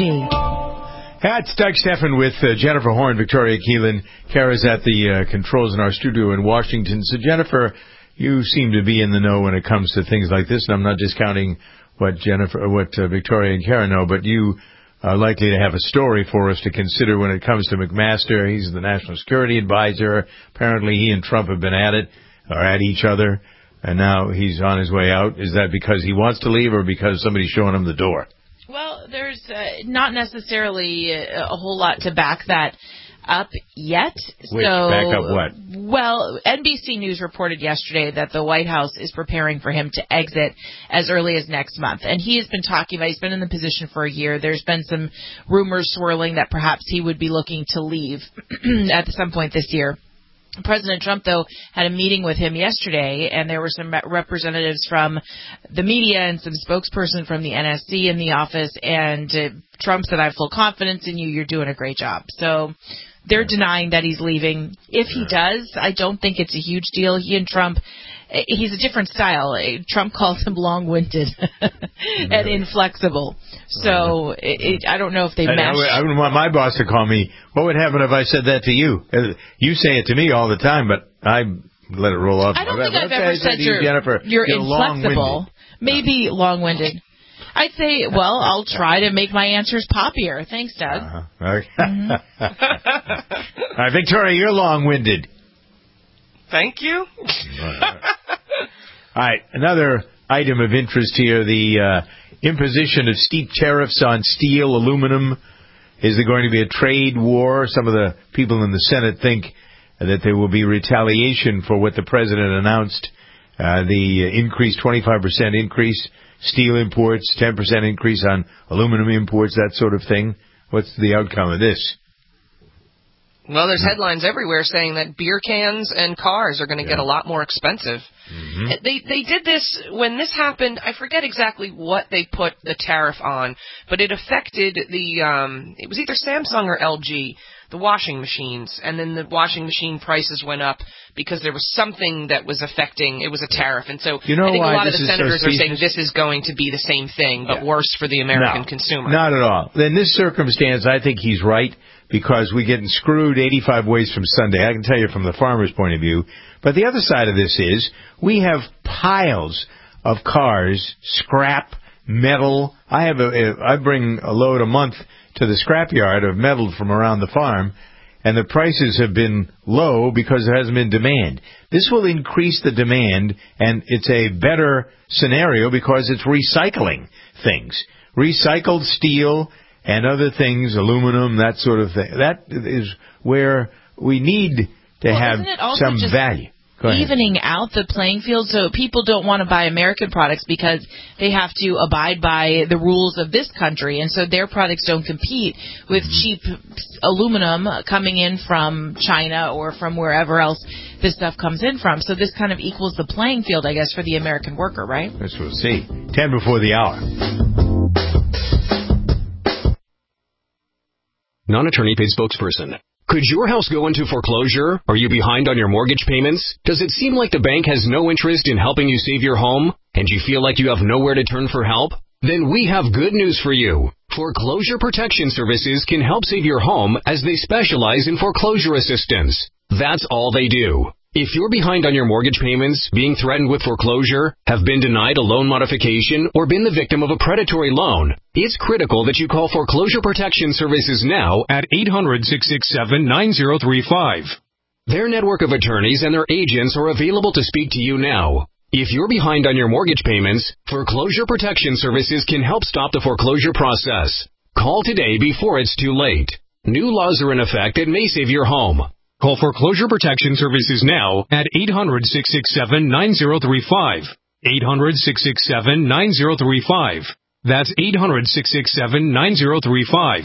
Hi, it's Doug Steffen with uh, Jennifer Horn, Victoria Keelan. Kara's at the uh, controls in our studio in Washington. So, Jennifer, you seem to be in the know when it comes to things like this, and I'm not discounting what Jennifer, what uh, Victoria and Kara know, but you are likely to have a story for us to consider when it comes to McMaster. He's the National Security Advisor. Apparently, he and Trump have been at it, or at each other, and now he's on his way out. Is that because he wants to leave, or because somebody's showing him the door? Well, there's uh, not necessarily a, a whole lot to back that up yet. Which, so, back up what? Well, N B C News reported yesterday that the White House is preparing for him to exit as early as next month. And he has been talking about, he's been in the position for a year. There's been some rumors swirling that perhaps he would be looking to leave at some point this year. President Trump, though, had a meeting with him yesterday, and there were some representatives from the media and some spokesperson from the N S C in the office, and uh, Trump said, I have full confidence in you. You're doing a great job. So they're denying that he's leaving. If he does, I don't think it's a huge deal. He and Trump, he's a different style. Trump calls him long-winded and inflexible. So it, it, I don't know if they mesh. I, I wouldn't want my boss to call me. What would happen if I said that to you? You say it to me all the time, but I let it roll off. I don't think I've Let's ever say said to you, you're, Jennifer, you're, you're inflexible. Maybe long-winded. I'd say, well, I'll try to make my answers poppier. Thanks, Doug. Uh-huh. Okay. Mm-hmm. All right, Victoria, you're long-winded. Thank you. All right, another item of interest here, the uh, imposition of steep tariffs on steel, aluminum. Is there going to be a trade war? Some of the people in the Senate think that there will be retaliation for what the president announced, uh, the increase, twenty-five percent increase, steel imports, ten percent increase on aluminum imports, that sort of thing. What's the outcome of this? Well, there's headlines everywhere saying that beer cans and cars are going to yeah. get a lot more expensive. Mm-hmm. They they did this when this happened. I forget exactly what they put the tariff on, but it affected the. Um, it was either Samsung or L G, the washing machines, and then the washing machine prices went up because there was something that was affecting. It was a tariff, and so you know I think why a lot of this the is senators so are saying this is going to be the same thing, but yeah. worse for the American no, consumer. Not at all. In this circumstance, I think he's right. Because we're getting screwed eighty-five ways from Sunday. I can tell you from the farmer's point of view. But the other side of this is we have piles of cars, scrap, metal. I have a, I bring a load a month to the scrapyard of metal from around the farm, and the prices have been low because there hasn't been demand. This will increase the demand, and it's a better scenario because it's recycling things. Recycled steel and other things, aluminum, that sort of thing. That is where we need to well, have some value. Go ahead. Evening out the playing field so people don't want to buy American products because they have to abide by the rules of this country, and so their products don't compete with mm-hmm. cheap aluminum coming in from China or from wherever else this stuff comes in from. So this kind of equals the playing field, I guess, for the American worker, right? Yes, we'll see. Ten before the hour. Non-attorney paid spokesperson. Could your house go into foreclosure? Are you behind on your mortgage payments? Does it seem like the bank has no interest in helping you save your home? And you feel like you have nowhere to turn for help? Then we have good news for you. Foreclosure Protection Services can help save your home as they specialize in foreclosure assistance. That's all they do. If you're behind on your mortgage payments, being threatened with foreclosure, have been denied a loan modification, or been the victim of a predatory loan, it's critical that you call Foreclosure Protection Services now at eight hundred, six six seven, nine zero three five. Their network of attorneys and their agents are available to speak to you now. If you're behind on your mortgage payments, Foreclosure Protection Services can help stop the foreclosure process. Call today before it's too late. New laws are in effect that may save your home. Call Foreclosure Protection Services now at eight hundred, six six seven, nine zero three five. eight hundred, six six seven, nine zero three five. That's eight hundred, six six seven, nine zero three five.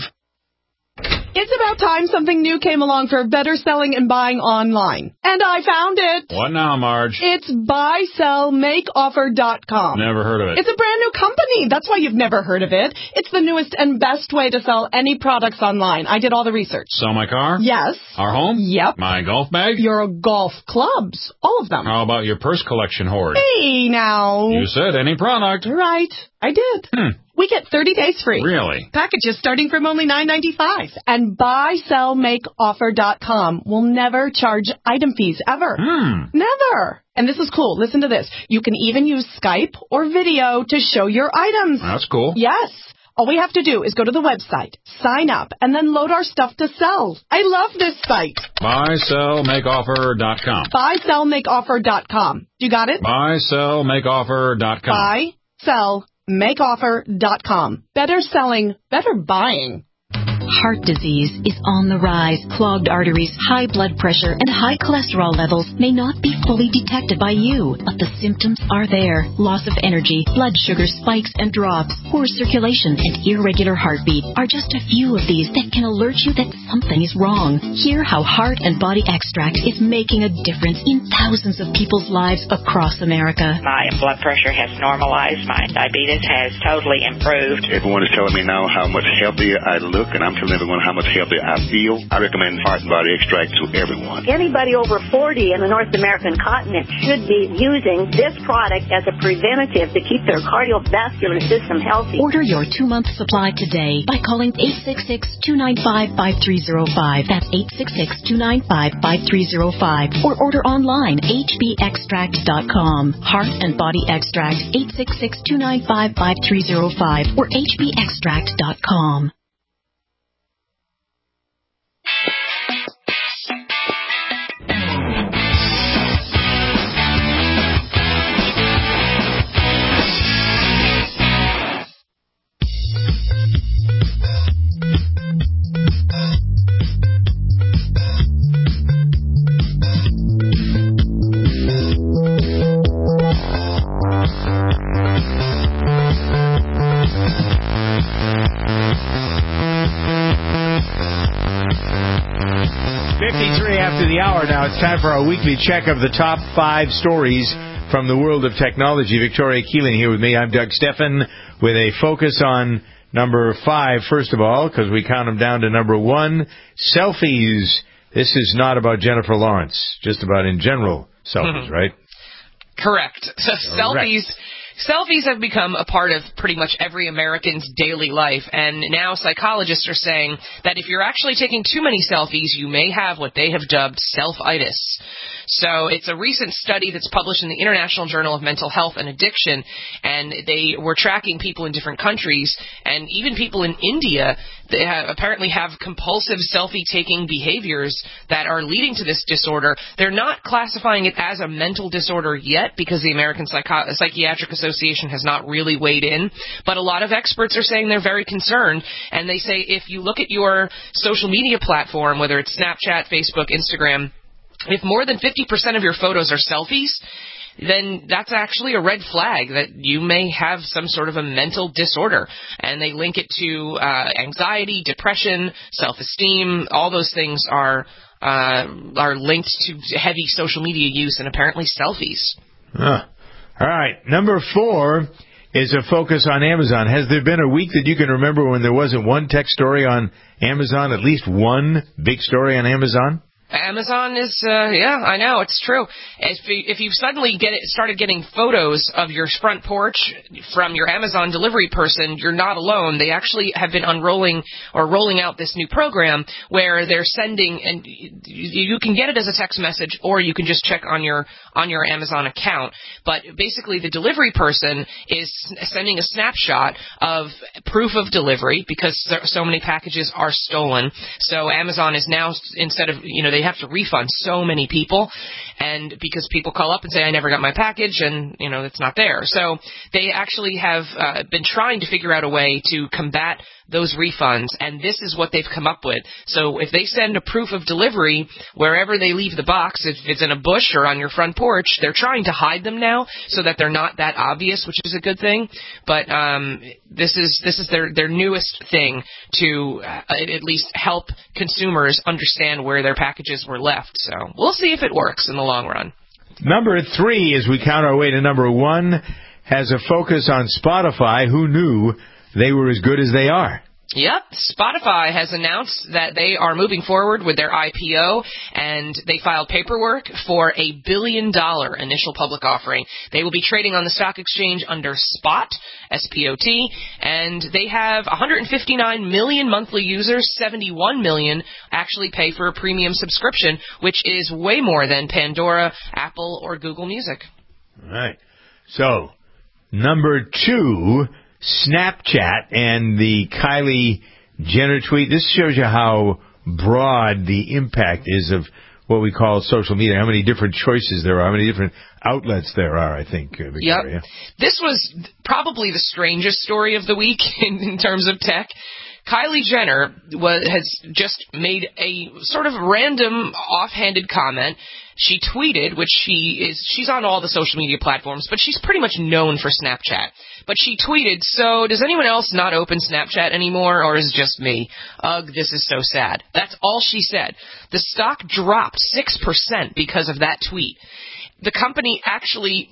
It's about time something new came along for better selling and buying online. And I found it. What now, Marge? It's buy sell make offer dot com. Never heard of it. It's a brand new company. That's why you've never heard of it. It's the newest and best way to sell any products online. I did all the research. Sell my car? Yes. Our home? Yep. My golf bag? Your golf clubs. All of them. How about your purse collection hoard? Hey, now. You said any product. Right. I did. Hmm. We get thirty days free. Really? Packages starting from only nine ninety-five. And buy sell make offer dot com will never charge item fees ever. Hmm. Never. And this is cool. Listen to this. You can even use Skype or video to show your items. That's cool. Yes. All we have to do is go to the website, sign up, and then load our stuff to sell. I love this site. buy sell make offer dot com. buy sell make offer dot com. You got it? buy sell make offer dot com. buy sell make offer dot com. Better selling, better buying. Heart disease is on the rise. Clogged arteries, high blood pressure, and high cholesterol levels may not be fully detected by you, but the symptoms are there. Loss of energy, blood sugar spikes and drops, poor circulation, and irregular heartbeat are just a few of these that can alert you that something is wrong. Hear how Heart and Body Extract is making a difference in thousands of people's lives across America. My blood pressure has normalized. My diabetes has totally improved. Everyone is telling me now how much healthier I look, and I'm telling everyone how much healthier I feel. I recommend Heart and Body Extract to everyone. Anybody over forty in the North American continent should be using this product as a preventative to keep their cardiovascular system healthy. Order your two-month supply today by calling eight six six, two nine five, five three zero five. That's eight six six, two nine five, five three zero five. Or order online, h b extract dot com. Heart and Body Extract, eight six six, two nine five, five three zero five or h b extract dot com. fifty-three after the hour now. It's time for our weekly check of the top five stories from the world of technology. Victoria Keeling here with me. I'm Doug Steffen with a focus on number five, first of all, because we count them down to number one, selfies. This is not about Jennifer Lawrence, just about in general selfies, right? Correct. So selfies... Selfies have become a part of pretty much every American's daily life, and now psychologists are saying that if you're actually taking too many selfies, you may have what they have dubbed self-itis. So it's a recent study that's published in the International Journal of Mental Health and Addiction, and they were tracking people in different countries, and even people in India they have, apparently have compulsive selfie-taking behaviors that are leading to this disorder. They're not classifying it as a mental disorder yet because the American Psycho- Psychiatric Association has not really weighed in, but a lot of experts are saying they're very concerned, and they say if you look at your social media platform, whether it's Snapchat, Facebook, Instagram, if more than fifty percent of your photos are selfies, then that's actually a red flag that you may have some sort of a mental disorder. And they link it to uh, anxiety, depression, self-esteem. All those things are uh, are linked to heavy social media use and apparently selfies. Huh. All right. Number four is a focus on Amazon. Has there been a week that you can remember when there wasn't one tech story on Amazon, at least one big story on Amazon? Amazon is, uh, yeah, I know, it's true. If you, if you suddenly get it, started getting photos of your front porch from your Amazon delivery person, you're not alone. They actually have been unrolling or rolling out this new program where they're sending, and you, you can get it as a text message or you can just check on your on your Amazon account. But basically, the delivery person is sending a snapshot of proof of delivery because so many packages are stolen. So Amazon is now, instead of, you know, they have to refund so many people, and because people call up and say, I never got my package, and, you know, it's not there. So they actually have uh, been trying to figure out a way to combat those refunds, and this is what they've come up with. So if they send a proof of delivery wherever they leave the box, if it's in a bush or on your front porch, they're trying to hide them now so that they're not that obvious, which is a good thing. But um, this is this is their, their newest thing to uh, at least help consumers understand where their packages were left. So we'll see if it works in the long run. Number three, as we count our way to number one, has a focus on Spotify. Who knew they were as good as they are? Yep, Spotify has announced that they are moving forward with their I P O, and they filed paperwork for a billion dollar initial public offering. They will be trading on the stock exchange under Spot, S P O T, and they have one hundred fifty-nine million monthly users. seventy-one million actually pay for a premium subscription, which is way more than Pandora, Apple, or Google Music. All right. So, number two, Snapchat and the Kylie Jenner tweet. This shows you how broad the impact is of what we call social media, how many different choices there are, how many different outlets there are, I think, uh, Victoria. Yep. This was probably the strangest story of the week in, in terms of tech. Kylie Jenner was, has just made a sort of random offhanded comment. She tweeted, which she is, she's on all the social media platforms, but she's pretty much known for Snapchat. But she tweeted, so does anyone else not open Snapchat anymore, or is it just me? Ugh, this is so sad. That's all she said. The stock dropped six percent because of that tweet. The company actually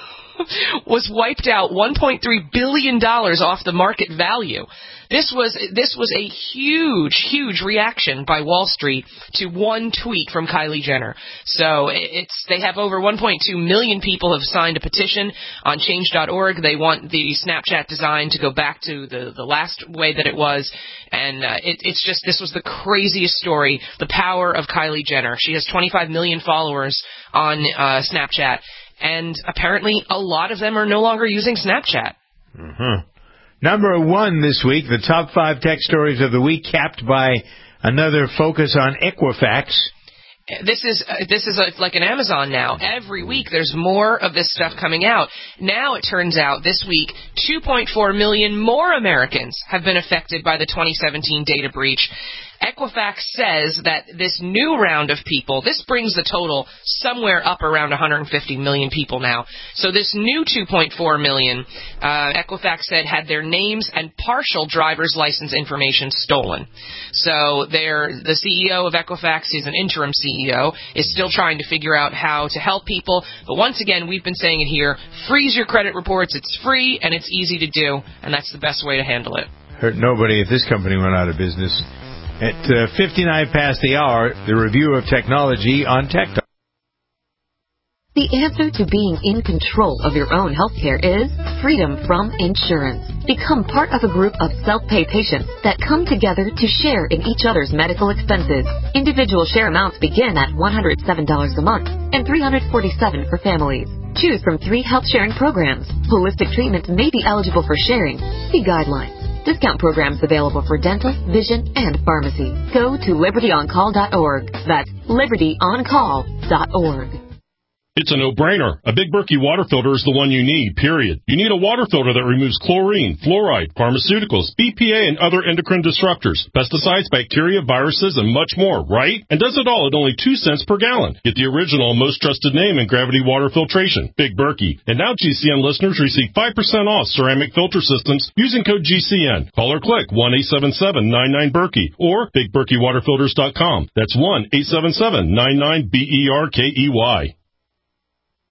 was wiped out one point three billion dollars off the market value. This was this was a huge, huge reaction by Wall Street to one tweet from Kylie Jenner. So it's they have over one point two million people have signed a petition on change dot org. They want the Snapchat design to go back to the, the last way that it was. And uh, it, it's just, this was the craziest story, the power of Kylie Jenner. She has twenty-five million followers on uh, Snapchat, and apparently a lot of them are no longer using Snapchat. Mm-hmm. Number one this week, the top five tech stories of the week, capped by another focus on Equifax. This is uh, this is a, like an Amazon now. Every week there's more of this stuff coming out. Now it turns out this week two point four million more Americans have been affected by the twenty seventeen data breach. Equifax says that this new round of people, this brings the total somewhere up around one hundred fifty million people now. So this new two point four million, uh, Equifax said, had their names and partial driver's license information stolen. So they're, the C E O of Equifax, is an interim C E O, is still trying to figure out how to help people. But once again, we've been saying it here, freeze your credit reports. It's free and it's easy to do, and that's the best way to handle it. Hurt nobody if this company went out of business. At uh, fifty-nine past the hour, the review of technology on Tech Talk. The answer to being in control of your own healthcare is freedom from insurance. Become part of a group of self-pay patients that come together to share in each other's medical expenses. Individual share amounts begin at one hundred seven dollars a month and three hundred forty-seven dollars for families. Choose from three health sharing programs. Holistic treatments may be eligible for sharing. See guidelines. Discount programs available for dental, vision, and pharmacy. Go to liberty on call dot org. That's liberty on call dot org. It's a no-brainer. A Big Berkey water filter is the one you need, period. You need a water filter that removes chlorine, fluoride, pharmaceuticals, B P A, and other endocrine disruptors, pesticides, bacteria, viruses, and much more, right? And does it all at only two cents per gallon. Get the original, most trusted name in gravity water filtration, Big Berkey. And now G C N listeners receive five percent off ceramic filter systems using code G C N. Call or click one eight seven seven nine nine Berkey or big berkey water filters dot com. That's one eight seven seven nine nine B E R K E Y.